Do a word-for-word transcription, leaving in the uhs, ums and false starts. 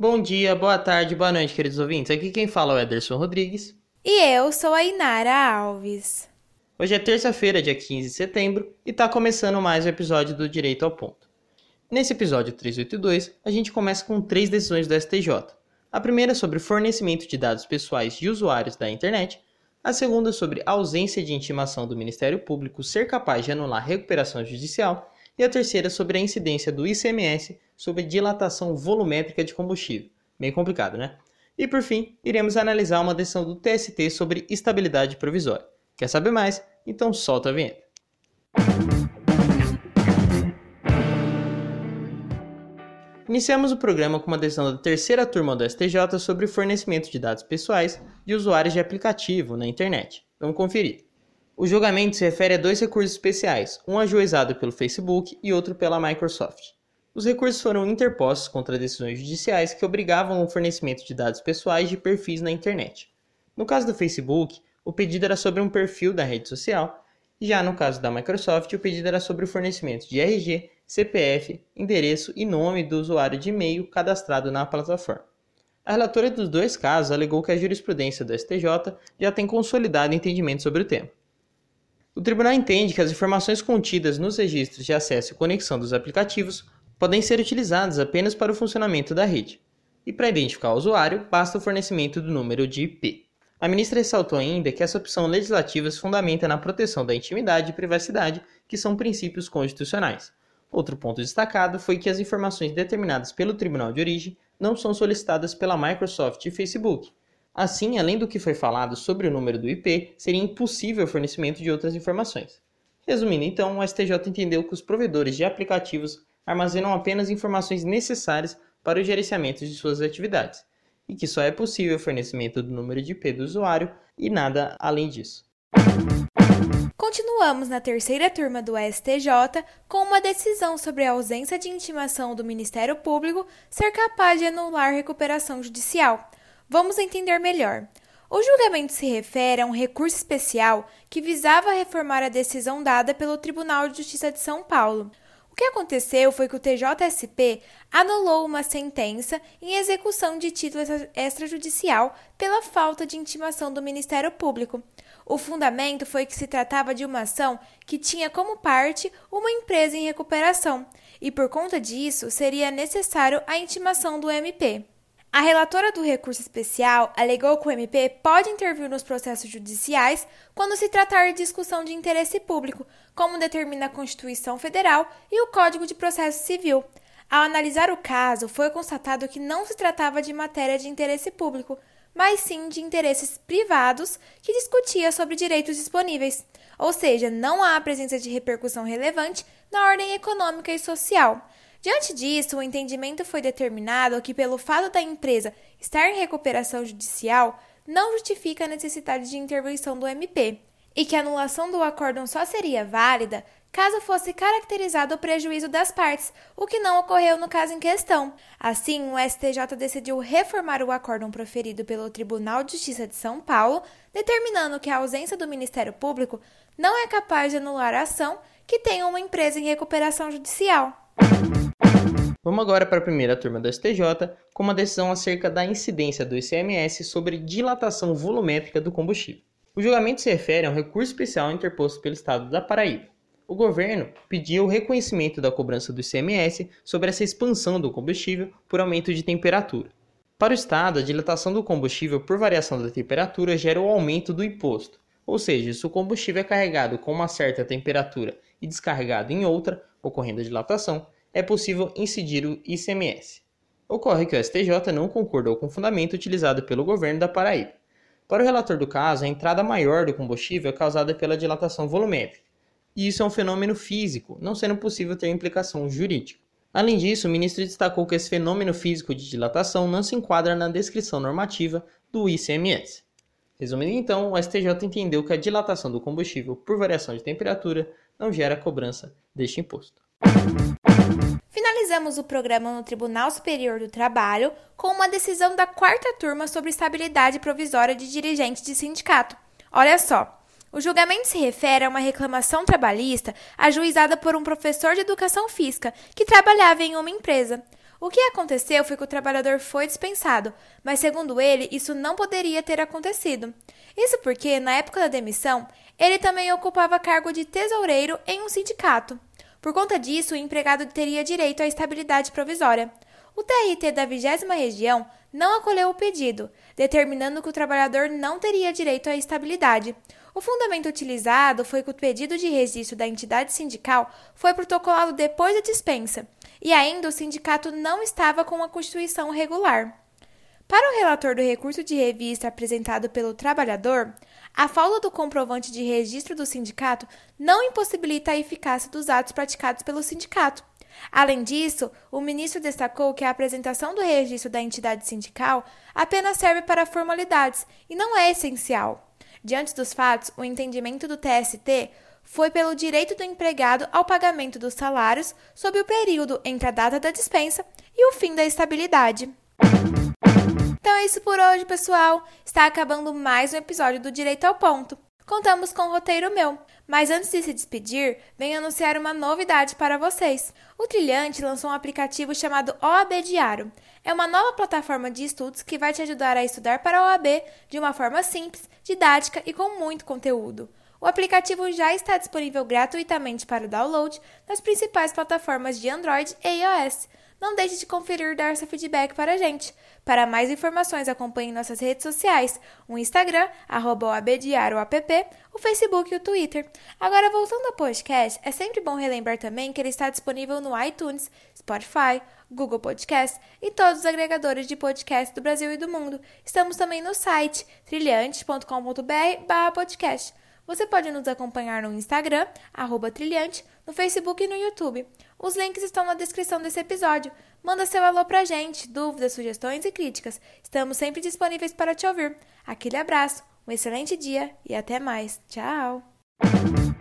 Bom dia, boa tarde, boa noite, queridos ouvintes. Aqui quem fala é o Ederson Rodrigues. E eu sou a Inara Alves. Hoje é terça-feira, dia quinze de setembro, e está começando mais um episódio do Direito ao Ponto. Nesse episódio trezentos e oitenta e dois, a gente começa com três decisões do S T J. A primeira sobre fornecimento de dados pessoais de usuários da internet, a segunda sobre a ausência de intimação do Ministério Público ser capaz de anular recuperação judicial, e a terceira sobre a incidência do I C M S sobre dilatação volumétrica de combustível. Bem complicado, né? E por fim, iremos analisar uma decisão do T S T sobre estabilidade provisória. Quer saber mais? Então solta a vinheta. Iniciamos o programa com uma decisão da terceira turma do S T J sobre fornecimento de dados pessoais de usuários de aplicativo na internet. Vamos conferir. O julgamento se refere a dois recursos especiais, um ajuizado pelo Facebook e outro pela Microsoft. Os recursos foram interpostos contra decisões judiciais que obrigavam o fornecimento de dados pessoais de perfis na internet. No caso do Facebook, o pedido era sobre um perfil da rede social, e já no caso da Microsoft, o pedido era sobre o fornecimento de R G, C P F, endereço e nome do usuário de e-mail cadastrado na plataforma. A relatora dos dois casos alegou que a jurisprudência do S T J já tem consolidado entendimento sobre o tema. O tribunal entende que as informações contidas nos registros de acesso e conexão dos aplicativos podem ser utilizadas apenas para o funcionamento da rede. E para identificar o usuário, basta o fornecimento do número de I P. A ministra ressaltou ainda que essa opção legislativa se fundamenta na proteção da intimidade e privacidade, que são princípios constitucionais. Outro ponto destacado foi que as informações determinadas pelo tribunal de origem não são solicitadas pela Microsoft e Facebook. Assim, além do que foi falado sobre o número do I P, seria impossível o fornecimento de outras informações. Resumindo então, o S T J entendeu que os provedores de aplicativos armazenam apenas informações necessárias para o gerenciamento de suas atividades, e que só é possível o fornecimento do número de I P do usuário e nada além disso. Continuamos na terceira turma do S T J com uma decisão sobre a ausência de intimação do Ministério Público ser capaz de anular recuperação judicial. Vamos entender melhor. O julgamento se refere a um recurso especial que visava reformar a decisão dada pelo Tribunal de Justiça de São Paulo. O que aconteceu foi que o T J S P anulou uma sentença em execução de título extrajudicial pela falta de intimação do Ministério Público. O fundamento foi que se tratava de uma ação que tinha como parte uma empresa em recuperação e, por conta disso, seria necessário a intimação do M P. A relatora do recurso especial alegou que o M P pode intervir nos processos judiciais quando se tratar de discussão de interesse público, como determina a Constituição Federal e o Código de Processo Civil. Ao analisar o caso, foi constatado que não se tratava de matéria de interesse público, mas sim de interesses privados que discutia sobre direitos disponíveis, ou seja, não há a presença de repercussão relevante na ordem econômica e social. Diante disso, o entendimento foi determinado que, pelo fato da empresa estar em recuperação judicial, não justifica a necessidade de intervenção do M P, e que a anulação do acórdão só seria válida caso fosse caracterizado o prejuízo das partes, o que não ocorreu no caso em questão. Assim, o S T J decidiu reformar o acórdão proferido pelo Tribunal de Justiça de São Paulo, determinando que a ausência do Ministério Público não é capaz de anular a ação que tenha uma empresa em recuperação judicial. Vamos agora para a primeira turma do S T J, com uma decisão acerca da incidência do I C M S sobre dilatação volumétrica do combustível. O julgamento se refere a um recurso especial interposto pelo Estado da Paraíba. O governo pediu o reconhecimento da cobrança do I C M S sobre essa expansão do combustível por aumento de temperatura. Para o Estado, a dilatação do combustível por variação da temperatura gera o aumento do imposto, ou seja, se o combustível é carregado com uma certa temperatura e descarregado em outra, ocorrendo a dilatação, é possível incidir o I C M S. Ocorre que o S T J não concordou com o fundamento utilizado pelo governo da Paraíba. Para o relator do caso, a entrada maior do combustível é causada pela dilatação volumétrica, e isso é um fenômeno físico, não sendo possível ter implicação jurídica. Além disso, o ministro destacou que esse fenômeno físico de dilatação não se enquadra na descrição normativa do I C M S. Resumindo então, o S T J entendeu que a dilatação do combustível por variação de temperatura não gera cobrança deste imposto. Finalizamos o programa no Tribunal Superior do Trabalho com uma decisão da quarta turma sobre estabilidade provisória de dirigentes de sindicato. Olha só, o julgamento se refere a uma reclamação trabalhista ajuizada por um professor de educação física que trabalhava em uma empresa. O que aconteceu foi que o trabalhador foi dispensado, mas segundo ele, isso não poderia ter acontecido. Isso porque, na época da demissão, ele também ocupava cargo de tesoureiro em um sindicato. Por conta disso, o empregado teria direito à estabilidade provisória. O T R T da vigésima Região não acolheu o pedido, determinando que o trabalhador não teria direito à estabilidade. O fundamento utilizado foi que o pedido de registro da entidade sindical foi protocolado depois da dispensa, e ainda o sindicato não estava com a constituição regular. Para o relator do recurso de revista apresentado pelo trabalhador, a falta do comprovante de registro do sindicato não impossibilita a eficácia dos atos praticados pelo sindicato. Além disso, o ministro destacou que a apresentação do registro da entidade sindical apenas serve para formalidades e não é essencial. Diante dos fatos, o entendimento do T S T foi pelo direito do empregado ao pagamento dos salários sob o período entre a data da dispensa e o fim da estabilidade. Então é isso por hoje, pessoal. Está acabando mais um episódio do Direito ao Ponto. Contamos com um roteiro meu, mas antes de se despedir, venho anunciar uma novidade para vocês. O Trilhante lançou um aplicativo chamado O A B Diário. É uma nova plataforma de estudos que vai te ajudar a estudar para a O A B de uma forma simples, didática e com muito conteúdo. O aplicativo já está disponível gratuitamente para download nas principais plataformas de Android e iOS. Não deixe de conferir e dar seu feedback para a gente. Para mais informações, acompanhe nossas redes sociais, o Instagram, arroba oabdiarioapp, o Facebook e o Twitter. Agora, voltando ao podcast, é sempre bom relembrar também que ele está disponível no iTunes, Spotify, Google Podcast e todos os agregadores de podcast do Brasil e do mundo. Estamos também no site trilhante ponto com ponto br barra podcast. Você pode nos acompanhar no Instagram, arroba trilhante, no Facebook e no YouTube. Os links estão na descrição desse episódio. Manda seu alô pra gente, dúvidas, sugestões e críticas. Estamos sempre disponíveis para te ouvir. Aquele abraço, um excelente dia e até mais. Tchau!